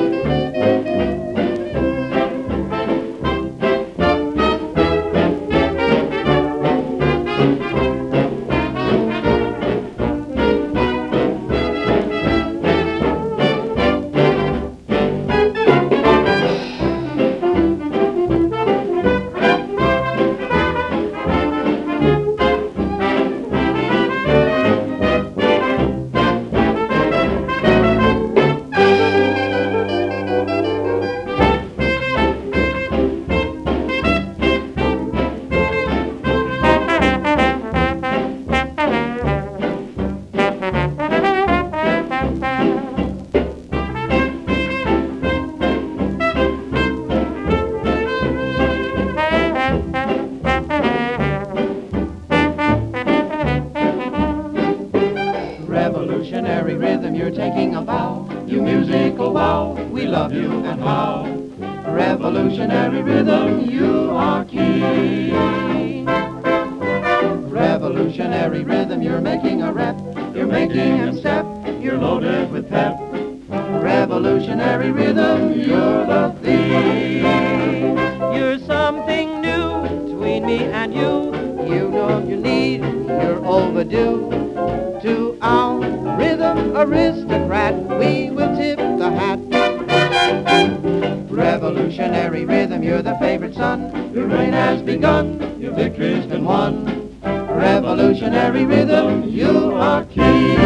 Revolutionary rhythm, you're taking a bow. You musical wow, we love you and how. Revolutionary rhythm, you are king. Revolutionary rhythm, you're making a rep. You're making him step, you're loaded with pep. Revolutionary rhythm, you're the theme. You're something new between me and you. You know you need, you're overdue. To our rhythm aristocrat, we will tip the hat. Revolutionary rhythm, you're the favorite son. Your reign has begun, your victory's been won. Revolutionary rhythm, you are king.